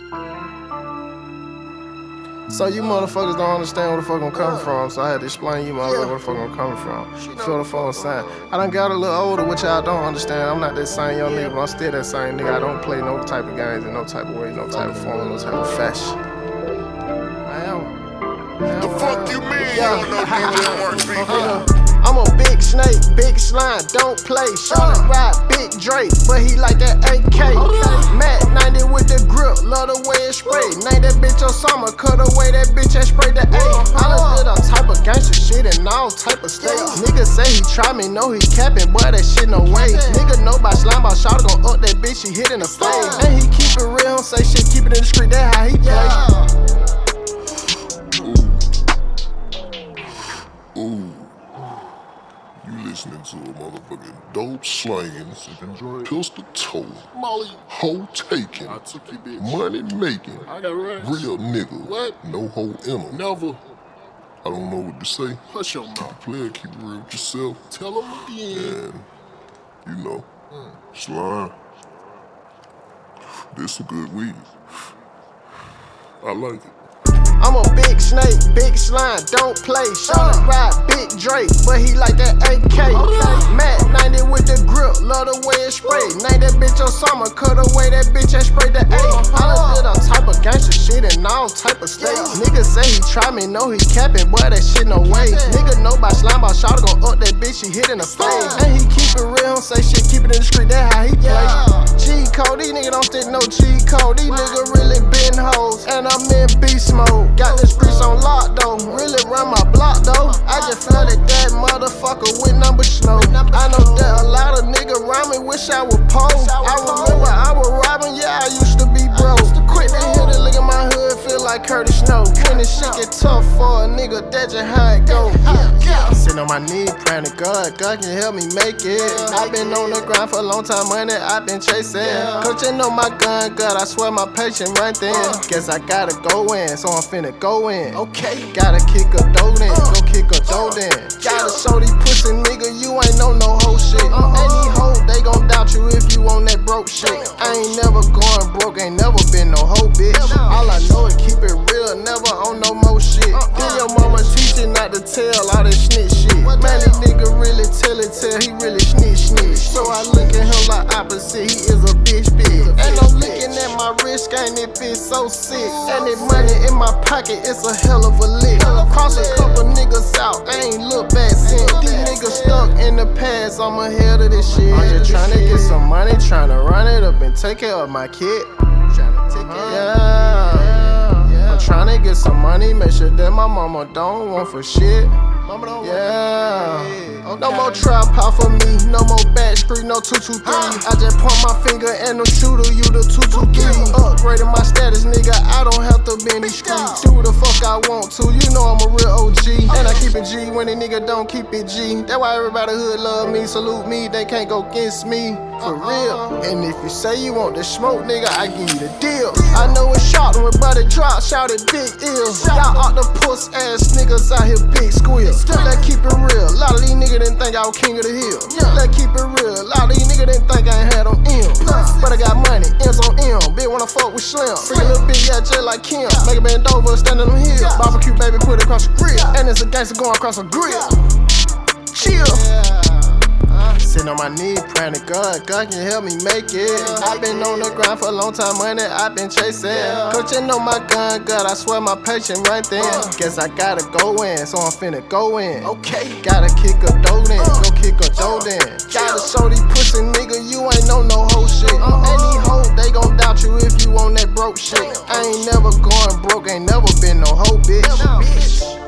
So you motherfuckers don't understand where the fuck I'm coming from, so I had to explain you motherfuckers where the fuck I'm coming from. Feel the fuck I'm saying? I done got a little older, which y'all don't understand. I'm not that same young nigga, but I'm still that same nigga. I don't play no type of games in no type of way, no type of form, no type of fashion. I am. The fuck you mean you don't know DJ Mark B? I'm a big snake, big slime, don't play. Charlotte ride, big Drake, but he like that AK. Matt 90 with the grip, love the way it spray. Name that bitch Osama, cut away that bitch and spray the A. I done did all type of gangster shit in all type of states. Nigga say he try me, know he capping, boy that shit no way. Nigga know by slime, by Charlotte gon' up that bitch, he hit in the face. And he keep it real, don't say shit, keep it in the street, that how he play. Ooh. You listening to a motherfucking dope slanging, pistol toting, hoe taking, money making, real nigga, no hoe in them. Never. I don't know what to say. Hush your mouth. Player, keep it real with yourself. Tell them again. And, you know, slime. This some good weed. I like it. I'm a big snake, big slime, don't play. Charlotte ride, big Drake, but he like that AK. Matt 90 with the grip, love the way it spray. Name that bitch Osama, cut away that bitch and spray the A. I done did all type of gangster shit in all type of states. Nigga say he try me, know he capping, boy that shit no way. Nigga know by slime, by Charlotte gon' up that bitch, he hit in the face. And he keep it real, don't say shit, keep it in the street, that how he play. G-code, these niggas don't stick no G-code. These niggas really been hoes, and I'm in beast mode. Got the streets on lock though, really run my block though. I just flooded that motherfucker with number snow. I know that a lot of niggas around me wish I would pose. I remember I was robbing, yeah, I used to be broke. Quit to hit it, look at my hood, feel like Curtis Snow. When this shit get tough for a nigga, that's just how it go. Sitting on my knee, praying to God, God can help me make it. I've been on the grind for a long time, money I've been chasing. Cause you know my gun good, I swear my patience right there. Guess I gotta go in, so I'm finna go in. Okay, gotta kick a dough then, go kick a dough then. Gotta show these pussy nigga, you ain't know no whole shit. And these hoes, they gon' doubt you if you on that broke shit. I ain't never going broke, ain't never been no hoe bitch. All I know is keep it real, never on no more shit. Then your mama teach you not to tell all that snitch shit. Man, this nigga really tell, he really snitch. So I look at him like opposite, he is a bitch. And I'm looking at my wrist, ain't it bitch so sick. And that money in my pocket, it's a hell of a lick. Cross a couple niggas out, I ain't look back since. These niggas stuck in the past, I'm ahead of this shit. I'm just tryna get some money, tryna run it up and take care of my kid. Yeah, I'm tryna get some money, make sure that my mama don't want for shit. Yeah, no more trap out for me, no more back street, no 223. I just point my finger and no shooter, you the 223. Upgrading my status, nigga, I don't have to be in these streets. Do the fuck I want to, you know I'm a real OG. And I keep it G when a nigga don't keep it G. That's why everybody hood love me, salute me, they can't go against me, for real. And if you say you want the smoke, nigga, I give you the deal. I know it's shot when brother drop, shout it big ill. Y'all octopus ass niggas out here big squeal. Let's keep it real, a lot of these niggas didn't think I was king of the hill. Let's keep it real, a lot of these niggas didn't think I ain't had on M. But I got money, M's on M, bitch wanna fuck with Slim. Freaking little bitch, yeah, just like Kim. Make a bend over, stand on them hills. Barbecue baby, put it across the grill. And it's a gangster going across a grill. Chill. Sitting on my knee, praying to God, God can help me make it. I've been on the grind for a long time, money I've been chasing. Cause you know my gun good, I swear my patience right there. Guess I gotta go in, so I'm finna go in. Okay, gotta kick a dough then, go kick a dough then. Gotta show these pussy nigga, you ain't know no whole shit. And these hoes, they gon' doubt you if you on that broke shit. I ain't never going broke, ain't never been no hoe bitch.